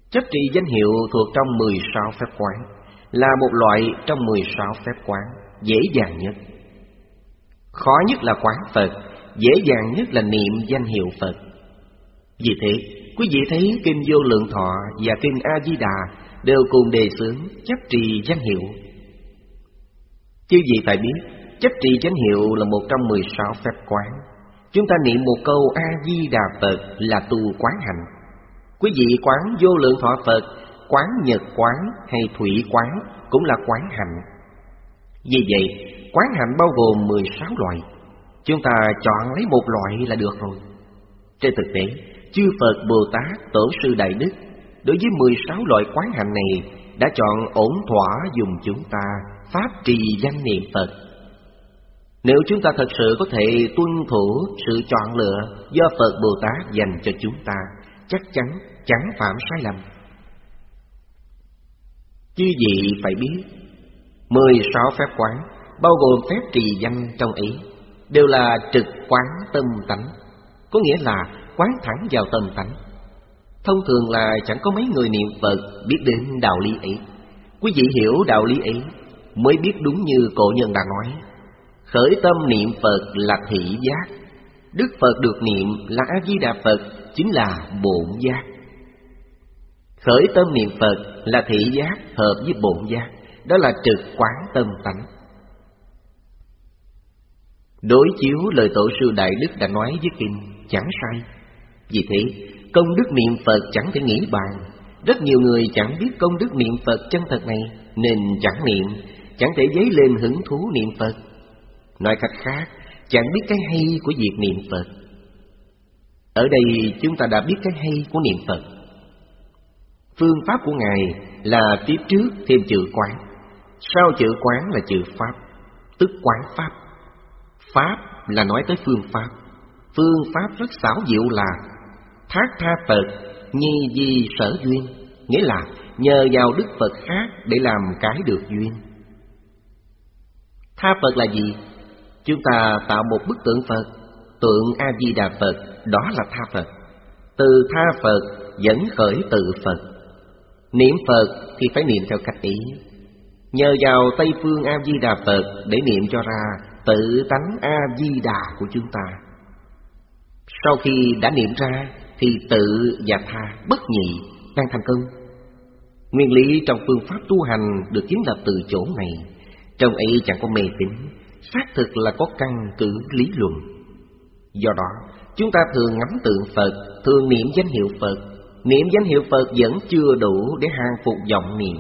Chấp trì danh hiệu thuộc trong 16 phép quán, là một loại trong 16 phép quán dễ dàng nhất. Khó nhất là quán Phật, dễ dàng nhất là niệm danh hiệu Phật. Vì thế, quý vị thấy Kinh Vô Lượng Thọ và Kinh A-di-đà đều cùng đề xướng chấp trì danh hiệu. Chư vị phải biết, chấp trì danh hiệu là một trong 16 phép quán. Chúng ta niệm một câu A-di-đà Phật là tu quán hạnh. Quý vị quán Vô Lượng Thọ Phật, quán Nhật quán hay Thủy quán cũng là quán hạnh. Vì vậy, quán hạnh bao gồm 16 loại. Chúng ta chọn lấy một loại là được rồi. Trên thực tế, chư Phật Bồ Tát Tổ sư Đại Đức đối với 16 loại quán hạnh này đã chọn ổn thỏa dùng chúng ta pháp trì danh niệm Phật. Nếu chúng ta thật sự có thể tuân thủ sự chọn lựa do Phật Bồ Tát dành cho chúng ta, chắc chắn chẳng phạm sai lầm. Chư vị phải biết, 16 phép quán bao gồm phép trì danh trong ấy đều là trực quán tâm tánh, có nghĩa là quán thẳng vào tâm tánh. Thông thường là chẳng có mấy người niệm Phật biết đến đạo lý ấy. Quý vị hiểu đạo lý ấy mới biết đúng như cổ nhân đã nói: khởi tâm niệm Phật là thị giác, Đức Phật được niệm là A-di-đà Phật, chính là bổn giác. Khởi tâm niệm Phật là thị giác hợp với bổn giác, đó là trực quán tâm tánh. Đối chiếu lời Tổ sư Đại Đức đã nói với Kinh chẳng sai. Vì thế, công đức niệm Phật chẳng thể nghĩ bàn. Rất nhiều người chẳng biết công đức niệm Phật chân thật này, nên chẳng niệm, chẳng thể dấy lên hứng thú niệm Phật. Nói cách khác, chẳng biết cái hay của việc niệm Phật. Ở đây chúng ta đã biết cái hay của niệm Phật. Phương pháp của Ngài là tiếp trước thêm chữ quán, sau chữ quán là chữ pháp, tức quán pháp. Pháp là nói tới phương pháp. Phương pháp rất xảo diệu là thác tha Phật nhi di sở duyên, nghĩa là nhờ vào Đức Phật khác để làm cái được duyên. Tha Phật là gì? Chúng ta tạo một bức tượng Phật, tượng A-di-đà Phật, đó là tha Phật. Từ tha Phật dẫn khởi tự Phật. Niệm Phật thì phải niệm theo cách ý. Nhờ vào Tây Phương A-di-đà Phật để niệm cho ra tự tánh A-di-đà của chúng ta. Sau khi đã niệm ra thì tự và tha bất nhị đang thành công. Nguyên lý trong phương pháp tu hành được kiến lập từ chỗ này. Trong ấy chẳng có mê tín, xác thực là có căn cứ lý luận. Do đó, chúng ta thường ngắm tượng Phật, thường niệm danh hiệu Phật. Niệm danh hiệu Phật vẫn chưa đủ để hàng phục vọng niệm.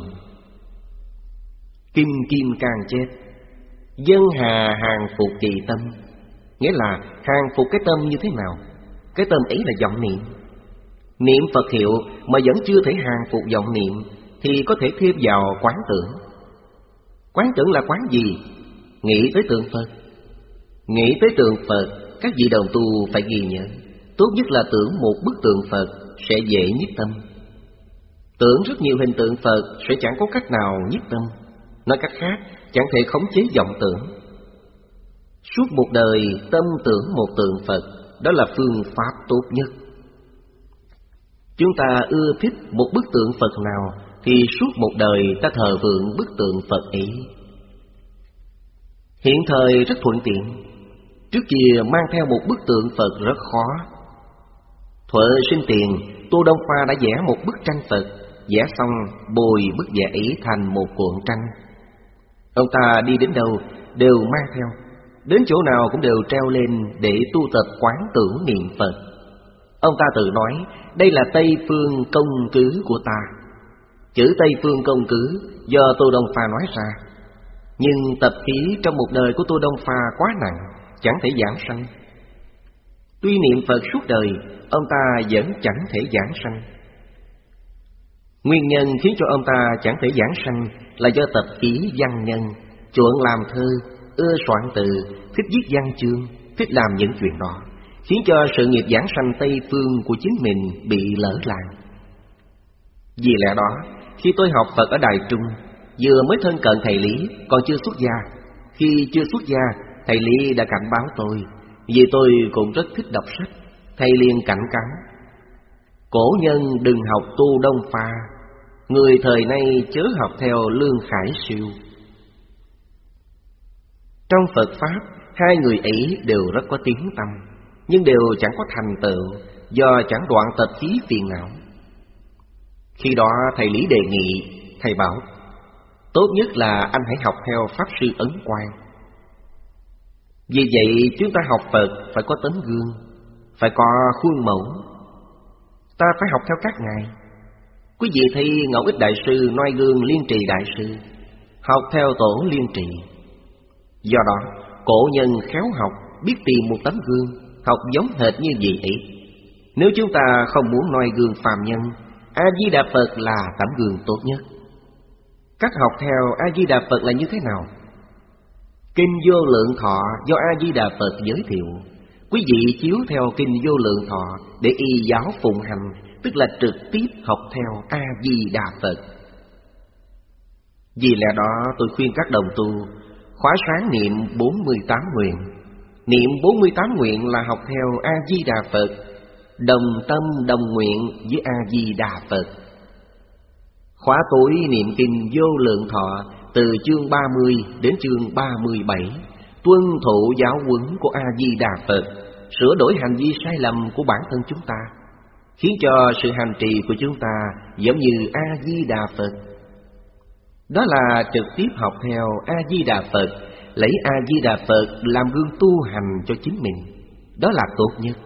Kim Kim Cang chép: dân hà hàng phục kỳ tâm, nghĩa là hàng phục cái tâm như thế nào? Cái tâm ấy là vọng niệm. Niệm Phật hiệu mà vẫn chưa thể hàng phục vọng niệm thì có thể thêm vào quán tưởng. Quán tưởng là quán gì? Nghĩ tới tượng Phật. Nghĩ tới tượng Phật, các vị đồng tu phải ghi nhớ, tốt nhất là tưởng một bức tượng Phật sẽ dễ nhiếp tâm. Tưởng rất nhiều hình tượng Phật sẽ chẳng có cách nào nhiếp tâm. Nói cách khác, chẳng thể khống chế vọng tưởng. Suốt một đời tâm tưởng một tượng Phật, đó là phương pháp tốt nhất. Chúng ta ưa thích một bức tượng Phật nào thì suốt một đời ta thờ phượng bức tượng Phật ấy. Hiện thời rất thuận tiện. Trước kia mang theo một bức tượng Phật rất khó. Thuở sinh tiền, Tô Đông Khoa đã vẽ một bức tranh Phật. Vẽ xong bồi bức vẽ ấy thành một cuộn tranh. Ông ta đi đến đâu đều mang theo, đến chỗ nào cũng đều treo lên để tu tập quán tưởng niệm Phật. Ông ta tự nói, đây là Tây Phương công cứ của ta. Chữ Tây Phương công cứ do Tô Đông Pha nói ra. Nhưng tập khí trong một đời của Tô Đông Pha quá nặng, chẳng thể giảng sanh. Tuy niệm Phật suốt đời, ông ta vẫn chẳng thể giảng sanh. Nguyên nhân khiến cho ông ta chẳng thể giảng sanh là do tập khí văn nhân, chuộng làm thơ, ưa soạn từ, thích viết văn chương, thích làm những chuyện đó, khiến cho sự nghiệp giảng sanh Tây Phương của chính mình bị lỡ làng. Vì lẽ đó, khi tôi học Phật ở Đài Trung, vừa mới thân cận thầy Lý, còn chưa xuất gia. Khi chưa xuất gia, thầy Lý đã cảnh báo tôi, vì tôi cũng rất thích đọc sách. Thầy liền cảnh cáo: Cổ nhân đừng học tu Đông Pha, người thời nay chớ học theo Lương Khải Siêu. Trong Phật Pháp, hai người ấy đều rất có tiếng tăm, nhưng đều chẳng có thành tựu, do chẳng đoạn tập khí phiền não. Khi đó thầy Lý đề nghị, thầy bảo tốt nhất là anh hãy học theo Pháp Sư Ấn Quang. Vì vậy chúng ta học Phật phải có tấm gương, phải có khuôn mẫu. Ta phải học theo các ngài. Quý vị thấy Ngẫu Ích Đại Sư noi gương Liên Trì Đại Sư, học theo tổ Liên Trì. Do đó cổ nhân khéo học, biết tìm một tấm gương, học giống hệt như vậy ấy. Nếu chúng ta không muốn noi gương phàm nhân, A-di-đà Phật là tấm gương tốt nhất. Cách học theo A-di-đà Phật là như thế nào? Kinh Vô Lượng Thọ do A-di-đà Phật giới thiệu, quý vị chiếu theo Kinh Vô Lượng Thọ để y giáo phụng hành, tức là trực tiếp học theo A-di-đà Phật. Vì lẽ đó tôi khuyên các đồng tu khóa sáng niệm 48 nguyện. Niệm 48 nguyện là học theo A-di-đà Phật, đồng tâm đồng nguyện với A-di-đà Phật. Khóa tối niệm Kinh Vô Lượng Thọ từ chương 30 đến chương 37, tuân thủ giáo huấn của A-di-đà Phật, sửa đổi hành vi sai lầm của bản thân chúng ta, khiến cho sự hành trì của chúng ta giống như A-di-đà Phật. Đó là trực tiếp học theo A-di-đà Phật, lấy A-di-đà Phật làm gương tu hành cho chính mình. Đó là tốt nhất.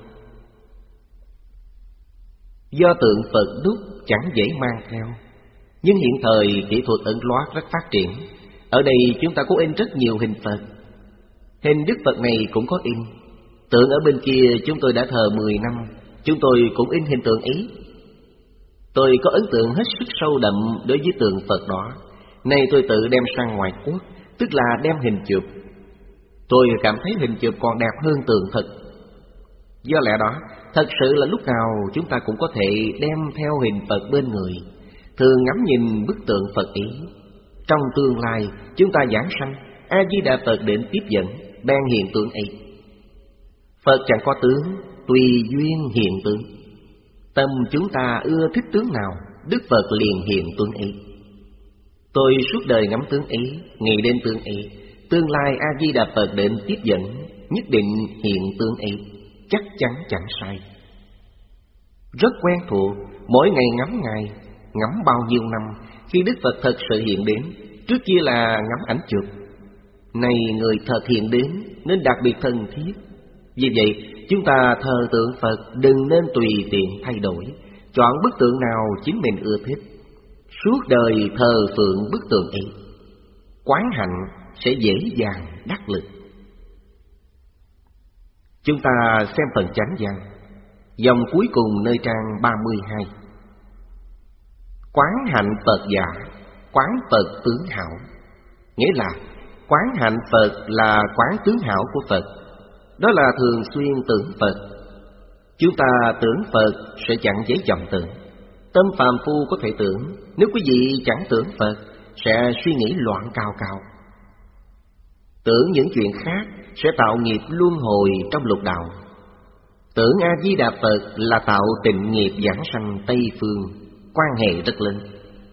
Do tượng Phật đúc chẳng dễ mang theo, nhưng hiện thời kỹ thuật ẩn loát rất phát triển. Ở đây chúng ta có in rất nhiều hình Phật. Hình Đức Phật này cũng có in. Tượng ở bên kia chúng tôi đã thờ 10 năm, chúng tôi cũng in hình tượng ấy. Tôi có ấn tượng hết sức sâu đậm đối với tượng Phật đó. Nay tôi tự đem sang ngoại quốc, tức là đem hình chụp. Tôi cảm thấy hình chụp còn đẹp hơn tượng thật. Do lẽ đó, thật sự là lúc nào chúng ta cũng có thể đem theo hình Phật bên người, thường ngắm nhìn bức tượng Phật ấy. Trong tương lai chúng ta giảng sanh, A-di-đà Phật đến tiếp dẫn, ban hiện tượng ấy. Phật chẳng có tướng, tùy duyên hiện tướng. Tâm chúng ta ưa thích tướng nào, Đức Phật liền hiện tướng ấy. Tôi suốt đời ngắm tướng ấy, nghĩ đến tướng ấy. Tương lai A-di-đà Phật đến tiếp dẫn, nhất định hiện tướng ấy, chắc chắn chẳng sai. Rất quen thuộc, mỗi ngày ngắm Ngài, ngắm bao nhiêu năm. Khi Đức Phật thật sự hiện đến, trước kia là ngắm ảnh chụp, nay người thật hiện đến nên đặc biệt thân thiết. Vì vậy chúng ta thờ tượng Phật đừng nên tùy tiện thay đổi, chọn bức tượng nào chính mình ưa thích, suốt đời thờ phượng bức tượng ấy. Quán hạnh sẽ dễ dàng đắc lực. Chúng ta xem phần chánh văn, dòng cuối cùng nơi trang 32. Quán hạnh Phật giả, quán Phật tướng hảo. Nghĩa là quán hạnh Phật là quán tướng hảo của Phật. Đó là thường xuyên tưởng Phật. Chúng ta tưởng Phật sẽ chẳng dễ vọng tưởng. Tâm phàm phu có thể tưởng, nếu quý vị chẳng tưởng Phật sẽ suy nghĩ loạn cao cao. Tưởng những chuyện khác sẽ tạo nghiệp luân hồi trong lục đạo. Tưởng A-di-đà Phật là tạo tịnh nghiệp giảng sanh Tây Phương, quan hệ rất lớn.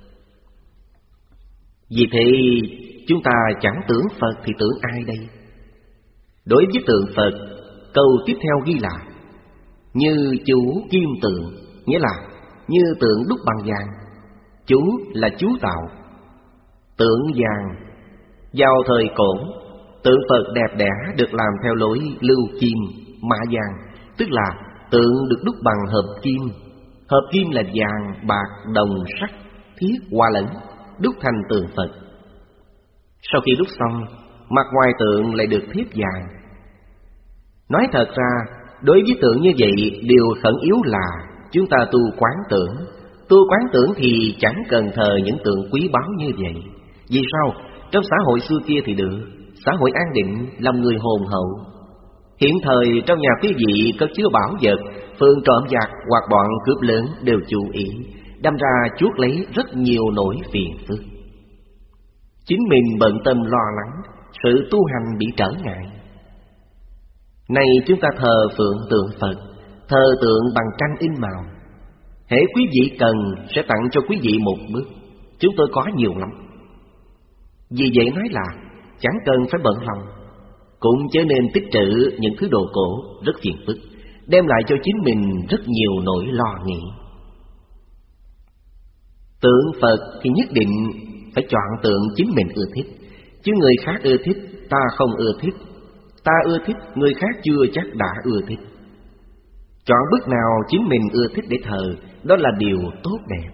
Vì thế chúng ta chẳng tưởng Phật thì tưởng ai đây? Đối với tượng Phật, câu tiếp theo ghi là như chú kim tượng, nghĩa là như tượng đúc bằng vàng. Chú là chú tạo. Tượng vàng. Vào thời cổ, tượng Phật đẹp đẽ được làm theo lối lưu kim, mạ vàng, tức là tượng được đúc bằng hợp kim. Hợp kim là vàng, bạc, đồng, sắt, thiết, hoa lẫn, đúc thành tượng Phật. Sau khi đúc xong, mặt ngoài tượng lại được thiếp vàng. Nói thật ra, đối với tượng như vậy, điều khẩn yếu là chúng ta tu quán tưởng. Tu quán tưởng thì chẳng cần thờ những tượng quý báu như vậy. Vì sao? Trong xã hội xưa kia thì được, xã hội an định, lòng người hồn hậu. Hiện thời trong nhà quý vị có chứa bảo vật, phương trộm giặc hoặc bọn cướp lớn đều chú ý, đâm ra chuốc lấy rất nhiều nỗi phiền phức. Chính mình bận tâm lo lắng, sự tu hành bị trở ngại. Nay chúng ta thờ phượng tượng Phật, thờ tượng bằng tranh in màu. Hễ quý vị cần sẽ tặng cho quý vị một bước. Chúng tôi có nhiều lắm. Vì vậy nói là chẳng cần phải bận lòng, cũng chớ nên tích trữ những thứ đồ cổ rất phiền phức, đem lại cho chính mình rất nhiều nỗi lo nghĩ. Tượng Phật thì nhất định phải chọn tượng chính mình ưa thích, chứ người khác ưa thích ta không ưa thích, ta ưa thích người khác chưa chắc đã ưa thích. Chọn bức nào chính mình ưa thích để thờ, đó là điều tốt đẹp.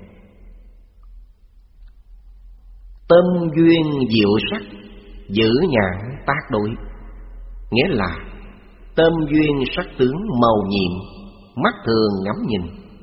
Tâm duyên diệu sắc, giữ nhãn tác đối. Nghĩa là tâm duyên sắc tướng màu nhiệm, mắt thường ngắm nhìn.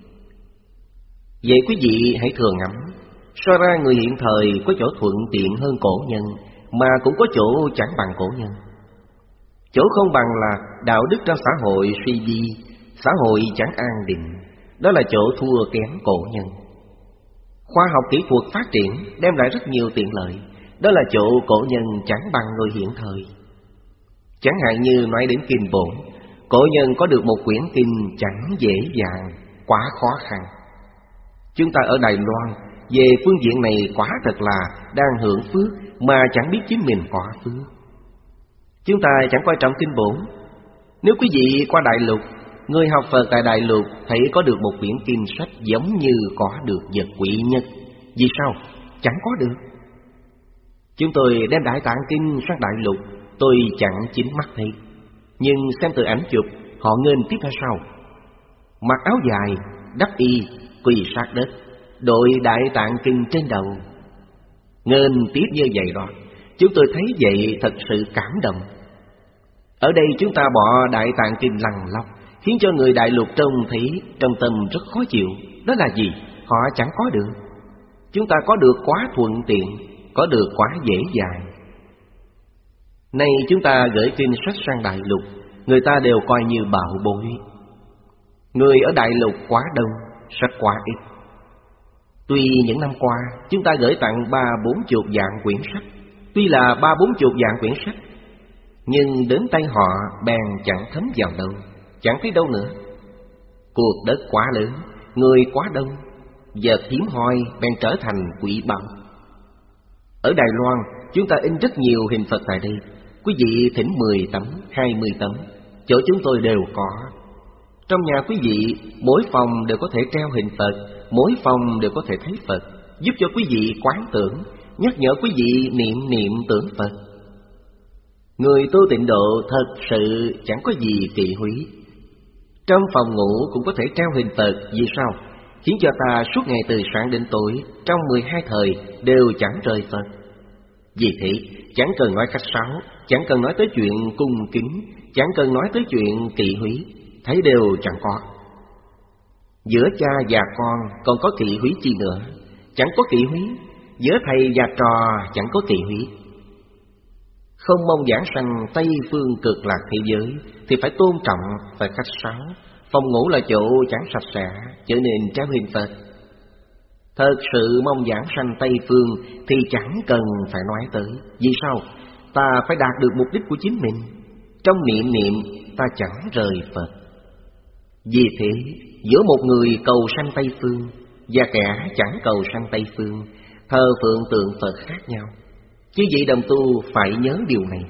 Vậy quý vị hãy thường ngắm. So ra người hiện thời có chỗ thuận tiện hơn cổ nhân, mà cũng có chỗ chẳng bằng cổ nhân. Chỗ không bằng là đạo đức trong xã hội suy vi, xã hội chẳng an định, đó là chỗ thua kém cổ nhân. Khoa học kỹ thuật phát triển đem lại rất nhiều tiện lợi, đó là chỗ cổ nhân chẳng bằng người hiện thời. Chẳng hạn như nói đến kinh bổn, cổ nhân có được một quyển kinh chẳng dễ dàng, quá khó khăn. Chúng ta ở Đài Loan về phương diện này quả thật là đang hưởng phước mà chẳng biết chính mình có phước. Chúng ta chẳng quan trọng kinh bổn. Nếu quý vị qua Đại Lục, người học Phật tại Đại Lục thấy có được một quyển kinh sách giống như có được vật quý nhất. Vì sao? Chẳng có được. Chúng tôi đem Đại Tạng Kinh sang Đại Lục, tôi chẳng chính mắt thấy, nhưng xem từ ảnh chụp, họ nghênh tiếp ra sau. Mặc áo dài, đắp y, quỳ sát đất, đội Đại Tạng Kinh trên đầu, nghênh tiếp như vậy đó. Chúng tôi thấy vậy thật sự cảm động. Ở đây chúng ta bỏ Đại Tạng Kinh lằng lóc, khiến cho người Đại Lục trông thấy trong tâm rất khó chịu. Đó là gì? Họ chẳng có được. Chúng ta có được quá thuận tiện, có được quá dễ dàng. Nay chúng ta gửi kinh sách sang Đại Lục, người ta đều coi như bảo bối. Người ở Đại Lục quá đông, sách quá ít. Tuy những năm qua chúng ta gửi tặng 30-40 vạn quyển sách, tuy là 30-40 vạn quyển sách, nhưng đến tay họ bèn chẳng thấm vào đâu, chẳng thấy đâu nữa. Cuộc đất quá lớn, người quá đông, vật hiếm hoi bèn trở thành quý báu. Ở Đài Loan chúng ta in rất nhiều hình Phật tại đây. Quý vị thỉnh 10 tấm, 20 tấm, chỗ chúng tôi đều có. Trong nhà quý vị mỗi phòng đều có thể treo hình Phật, mỗi phòng đều có thể thấy Phật, giúp cho quý vị quán tưởng, nhắc nhở quý vị niệm tưởng Phật. Người tu tịnh độ thật sự chẳng có gì kỳ húy. Trong phòng ngủ cũng có thể treo hình Phật. Vì sao? Khiến cho ta suốt ngày từ sáng đến tối, trong 12 thời đều chẳng rời Phật. Vì thế chẳng cần nói khách sáo, chẳng cần nói tới chuyện cung kính, chẳng cần nói tới chuyện kỵ húy, thấy đều chẳng có. Giữa cha và con còn có kỵ húy chi nữa? Chẳng có kỵ húy. Giữa thầy và trò chẳng có kỵ húy. Không mong giảng sanh Tây phương cực lạc thế giới thì phải tôn trọng, phải khách sáo. Phòng ngủ là chỗ chẳng sạch sẽ, trở nên treo hình Phật. Thật sự mong giảng sanh Tây phương thì chẳng cần phải nói tới. Vì sao? Ta phải đạt được mục đích của chính mình. Trong niệm ta chẳng rời Phật. Vì thế giữa một người cầu sanh Tây phương và kẻ chẳng cầu sanh Tây phương, thờ phượng tượng Phật khác nhau. Chứ vậy đồng tu phải nhớ điều này.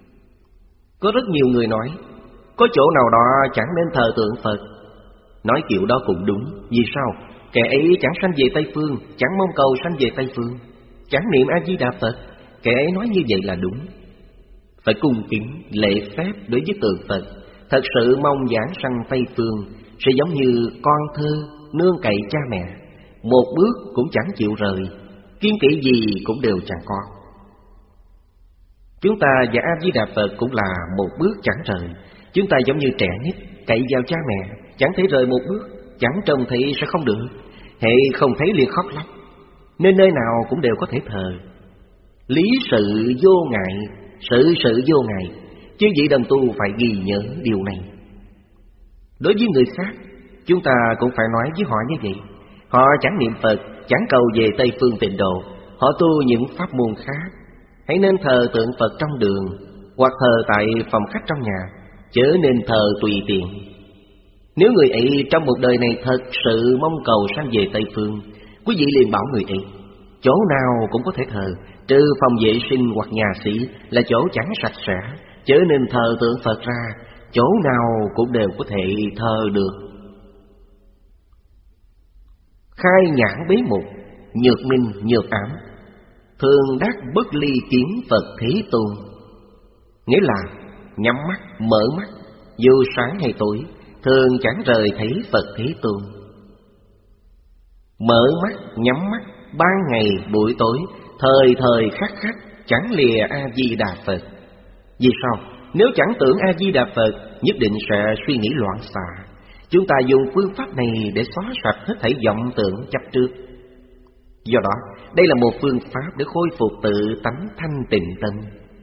Có rất nhiều người nói có chỗ nào đó chẳng nên thờ tượng Phật. Nói kiểu đó cũng đúng. Vì sao? Kẻ ấy chẳng sanh về Tây phương, chẳng mong cầu sanh về Tây phương, chẳng niệm A-di-đà Phật. Kẻ ấy nói như vậy là đúng. Phải cung kính, lễ phép đối với tượng Phật. Thật sự mong giảng sanh Tây phương sẽ giống như con thơ nương cậy cha mẹ, một bước cũng chẳng chịu rời, kiên kỵ gì cũng đều chẳng có. Chúng ta và A-di-đà Phật cũng là một bước chẳng rời. Chúng ta giống như trẻ nít cậy vào cha mẹ, chẳng thể rời một bước, chẳng trông thấy sẽ không được. Hệ không thấy liền khóc lóc, nên nơi nào cũng đều có thể thờ. Lý sự vô ngại, sự vô ngại. Chứ vị đồng tu phải ghi nhớ điều này. Đối với người khác, chúng ta cũng phải nói với họ như vậy. Họ chẳng niệm Phật, chẳng cầu về Tây phương tịnh độ, họ tu những pháp môn khác. Hãy nên thờ tượng Phật trong đường, hoặc thờ tại phòng khách trong nhà, chớ nên thờ tùy tiện. Nếu người ấy trong một đời này thật sự mong cầu sanh về Tây Phương, quý vị liền bảo người ấy chỗ nào cũng có thể thờ, trừ phòng vệ sinh hoặc nhà sĩ là chỗ chẳng sạch sẽ, chớ nên thờ tượng Phật ra, chỗ nào cũng đều có thể thờ được. Khai nhãn bế mục, nhược minh nhược ám, thường đắc bất ly kiến Phật Thế Tôn. Nghĩa là nhắm mắt, mở mắt, dù sáng hay tối, thường chẳng rời thấy Phật Thế Tôn. Mở mắt, nhắm mắt, ban ngày, buổi tối, thời thời khắc khắc, chẳng lìa A-di-đà Phật. Vì sao? Nếu chẳng tưởng A-di-đà Phật, nhất định sẽ suy nghĩ loạn xạ. Chúng ta dùng phương pháp này để xóa sạch hết thảy vọng tưởng chấp trước. Do đó, đây là một phương pháp để khôi phục tự tánh thanh tịnh tâm.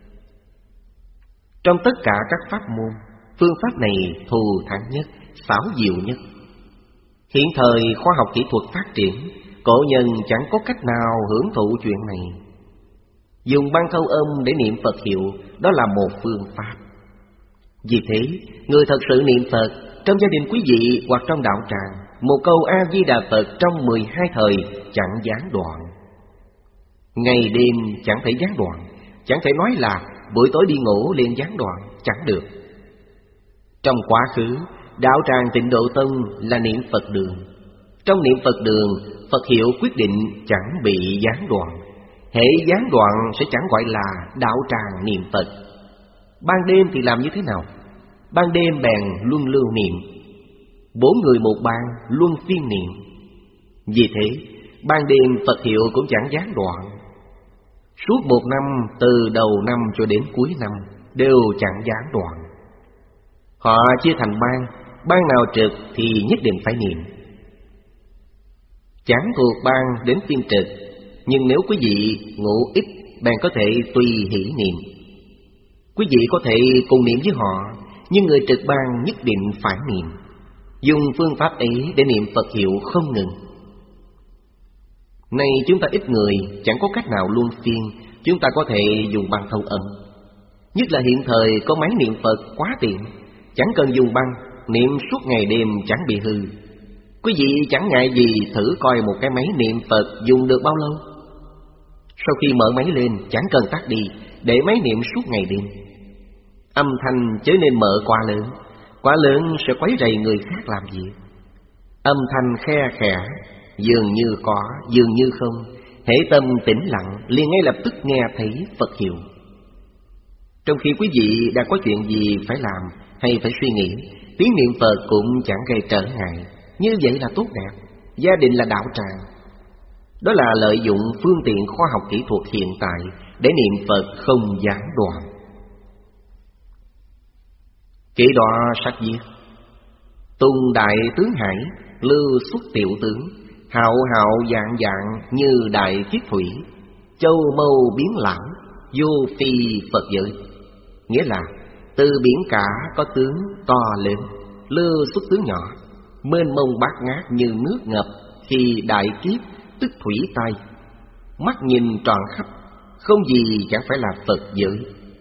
Trong tất cả các pháp môn, phương pháp này thù thắng nhất, xảo diệu nhất. Hiện thời khoa học kỹ thuật phát triển, cổ nhân chẳng có cách nào hưởng thụ chuyện này. Dùng băng khâu âm để niệm Phật hiệu, đó là một phương pháp. Vì thế, người thật sự niệm Phật, trong gia đình quý vị hoặc trong đạo tràng, một câu A-di-đà Phật trong 12 thời chẳng gián đoạn. Ngày đêm chẳng thể gián đoạn, chẳng thể nói là buổi tối đi ngủ liền gián đoạn, chẳng được. Trong quá khứ, đạo tràng Tịnh Độ Tông là niệm Phật đường. Trong niệm Phật đường, Phật hiệu quyết định chẳng bị gián đoạn. Hễ gián đoạn sẽ chẳng gọi là đạo tràng niệm Phật. Ban đêm thì làm như thế nào? Ban đêm bèn luân lưu niệm, 4 người một ban luân phiên niệm. Vì thế, ban đêm Phật hiệu cũng chẳng gián đoạn. Suốt một năm, từ đầu năm cho đến cuối năm, đều chẳng gián đoạn. Họ chia thành ban nào trực thì nhất định phải niệm. Chẳng thuộc ban đến phiên trực, nhưng nếu quý vị ngủ ít, bèn có thể tùy hỷ niệm. Quý vị có thể cùng niệm với họ, nhưng người trực ban nhất định phải niệm. Dùng phương pháp ấy để niệm Phật hiệu không ngừng. Nay chúng ta ít người, chẳng có cách nào luân phiên, chúng ta có thể dùng băng thông âm. Nhất là hiện thời có máy niệm Phật quá tiện, chẳng cần dùng băng, niệm suốt ngày đêm chẳng bị hư. Quý vị chẳng ngại gì thử coi một cái máy niệm Phật dùng được bao lâu. Sau khi mở máy lên, chẳng cần tắt đi, để máy niệm suốt ngày đêm. Âm thanh chớ nên mở quá lớn sẽ quấy rầy người khác làm việc. Âm thanh khe khẽ, dường như có, dường như không. Hễ tâm tĩnh lặng, liền ngay lập tức nghe thấy Phật hiệu. Trong khi quý vị đã có chuyện gì phải làm hay phải suy nghĩ, tiếng niệm Phật cũng chẳng gây trở ngại. Như vậy là tốt đẹp. Gia đình là đạo tràng. Đó là lợi dụng phương tiện khoa học kỹ thuật hiện tại để niệm Phật không gián đoạn. Kế đó sách viết: Tùng đại tướng hải, lưu xuất tiểu tướng, hạo hạo dạng dạng như đại kiết thủy, châu mâu biến lãng, vô phi Phật giới. Nghĩa là từ biển cả có tướng to lớn, lưu xuất tướng nhỏ, mênh mông bát ngát như nước ngập khi đại kiếp tức thủy tai. Mắt nhìn tròn khắp, không gì chẳng phải là Phật giới.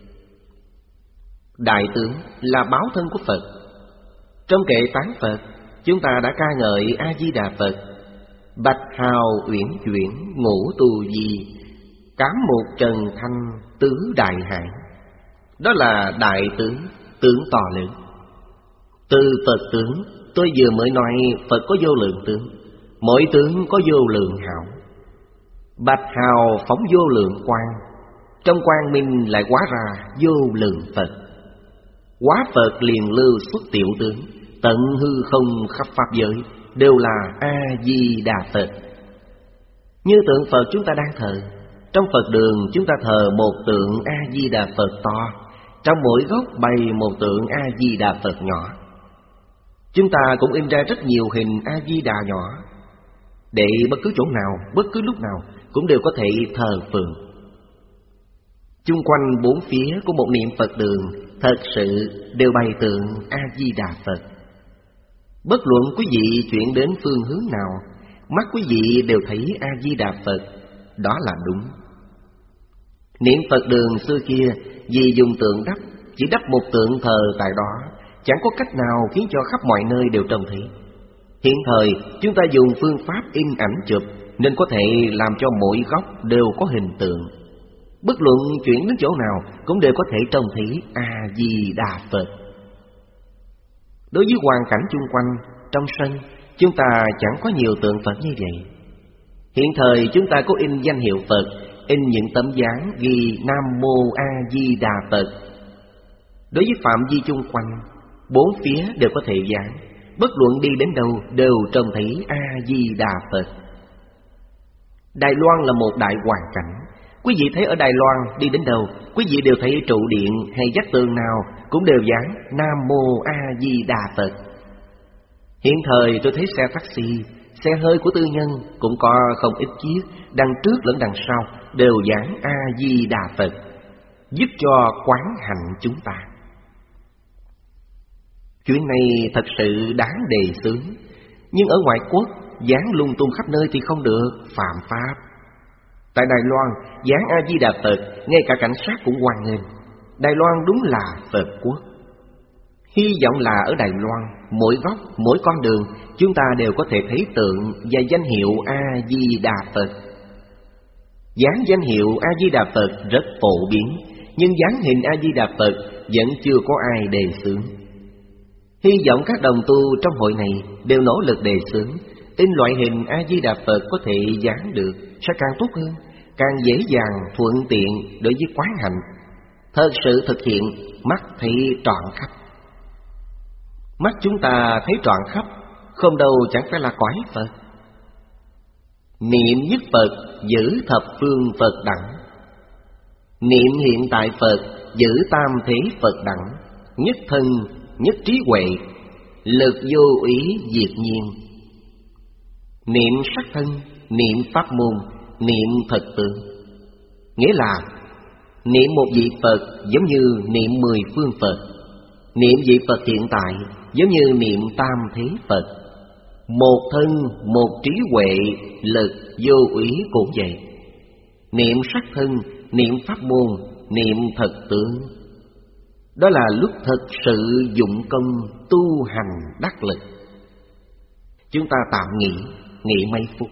Đại tướng là báo thân của Phật. Trong kệ tán Phật, chúng ta đã ca ngợi A-di-đà Phật: Bạch hào uyển chuyển, ngũ tu di, cám một trần thanh, tứ đại hải. Đó là đại tướng, tướng to lớn. Từ Phật tướng, tôi vừa mới nói Phật có vô lượng tướng, mỗi tướng có vô lượng hảo. Bạch hào phóng vô lượng quang, trong quang minh lại hóa ra vô lượng Phật. Hóa Phật liền lưu xuất tiểu tướng, tận hư không khắp pháp giới đều là A-di-đà Phật. Như tượng Phật chúng ta đang thờ, trong Phật đường chúng ta thờ một tượng A-di-đà Phật to, trong mỗi góc bày một tượng A-di-đà Phật nhỏ. Chúng ta cũng in ra rất nhiều hình A-di-đà nhỏ, để bất cứ chỗ nào, bất cứ lúc nào cũng đều có thể thờ phượng. Chung quanh bốn phía của một niệm Phật đường thật sự đều bày tượng A-di-đà Phật. Bất luận quý vị chuyển đến phương hướng nào, mắt quý vị đều thấy A-di-đà Phật. Đó là đúng. Niệm Phật đường xưa kia vì dùng tượng đắp, chỉ đắp một tượng thờ tại đó, chẳng có cách nào khiến cho khắp mọi nơi đều trông thấy. Hiện thời chúng ta dùng phương pháp in ảnh chụp nên có thể làm cho mỗi góc đều có hình tượng. Bất luận chuyển đến chỗ nào cũng đều có thể trông thấy A-di-đà Phật. Đối với hoàn cảnh chung quanh, trong sân, chúng ta chẳng có nhiều tượng Phật như vậy. Hiện thời chúng ta có in danh hiệu Phật, in những tấm dáng ghi Nam Mô A Di Đà Phật. Đối với phạm vi chung quanh, bốn phía đều có thể dán, bất luận đi đến đâu đều trông thấy A Di Đà Phật. Đài Loan là một đại hoàn cảnh. Quý vị thấy ở Đài Loan đi đến đâu, quý vị đều thấy trụ điện hay vách tường nào cũng đều dán Nam Mô A Di Đà Phật. Hiện thời tôi thấy xe taxi, xe hơi của tư nhân cũng có không ít chiếc, đằng trước lẫn đằng sau đều dán A Di Đà Phật, giúp cho quán hạnh chúng ta. Chuyện này thật sự đáng đề xướng. Nhưng ở ngoại quốc, dán lung tung khắp nơi thì không được, phạm pháp. Tại Đài Loan, dán A Di Đà Phật, ngay cả cảnh sát cũng hoan nghênh. Đài Loan đúng là Phật quốc. Hy vọng là ở Đài Loan, mỗi góc, mỗi con đường, chúng ta đều có thể thấy tượng và danh hiệu A Di Đà Phật. Dán danh hiệu A Di Đà Phật rất phổ biến, nhưng dán hình A Di Đà Phật vẫn chưa có ai đề xướng. Hy vọng các đồng tu trong hội này đều nỗ lực đề xướng, in loại hình A Di Đà Phật có thể dán được sẽ càng tốt hơn, càng dễ dàng thuận tiện đối với quán hạnh. Thật sự thực hiện mắt thấy trọn khắp. Mắt chúng ta thấy trọn khắp, không đâu chẳng phải là cõi Phật. Niệm nhất Phật giữ thập phương Phật đẳng. Niệm hiện tại Phật giữ tam thế Phật đẳng. Nhất thân, nhất trí huệ, lực vô ý diệt nhiên. Niệm sắc thân, niệm pháp môn, niệm thật tướng. Nghĩa là niệm một vị Phật giống như niệm 10 phương Phật. Niệm vị Phật hiện tại giống như niệm tam thế Phật. Một thân, một trí huệ, lực vô ý cũng vậy. Niệm sắc thân, niệm pháp môn, niệm thật tướng. Đó là lúc thật sự dụng công tu hành đắc lực. Chúng ta tạm nghỉ mấy phút.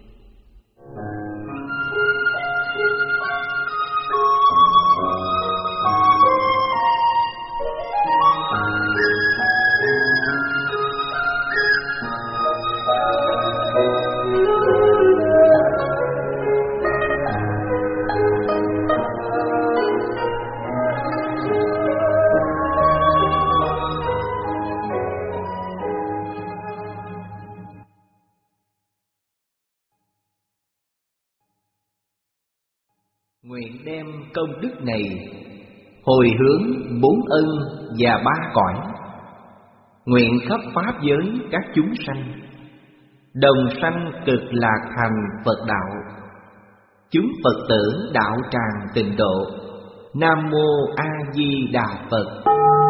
Nguyện đem công đức này hồi hướng 4 ân và 3 cõi. Nguyện khắp pháp giới các chúng sanh đồng sanh cực lạc thành Phật đạo. Chúng Phật tử đạo tràng tịnh độ. Nam Mô A Di Đà Phật.